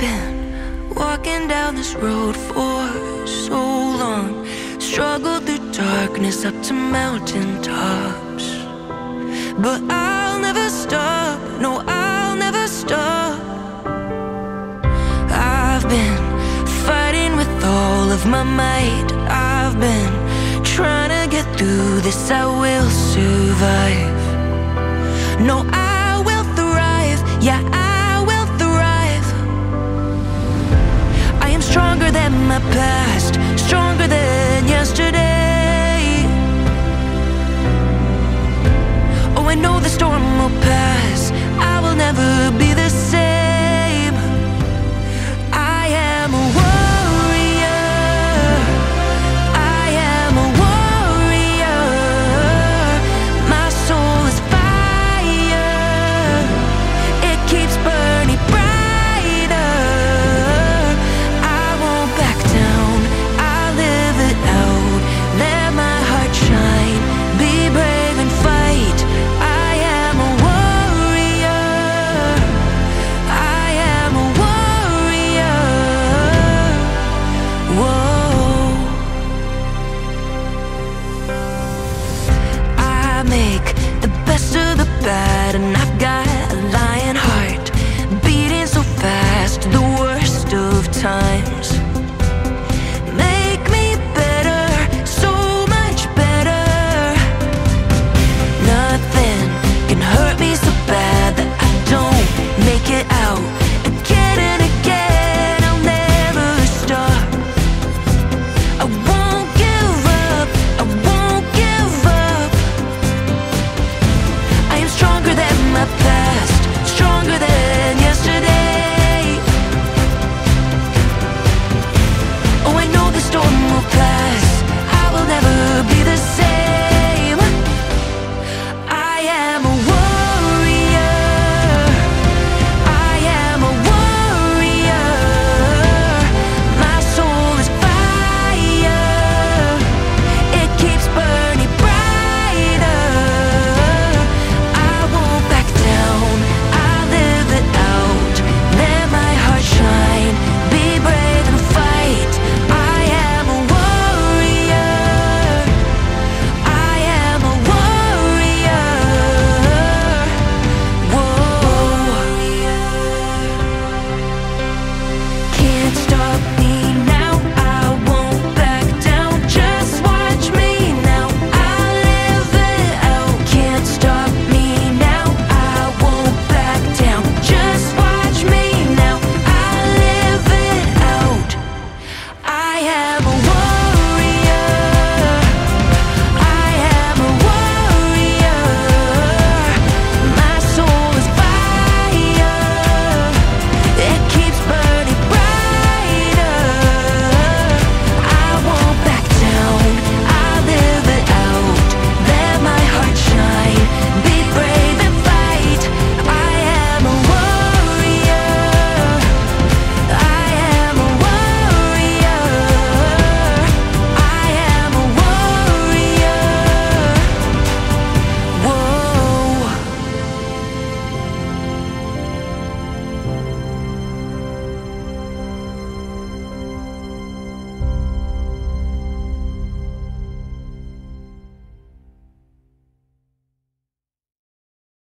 been walking down this road for so long, struggled through darkness up to mountain tops. But I'll never stop, no, I'll never stop. I've been fighting with all of my might. I've been trying to get through this, I will survive. No, I will thrive, yeah, I will thrive. I am stronger than my past, stronger than yesterday. Oh, I know the storm will pass, I will never be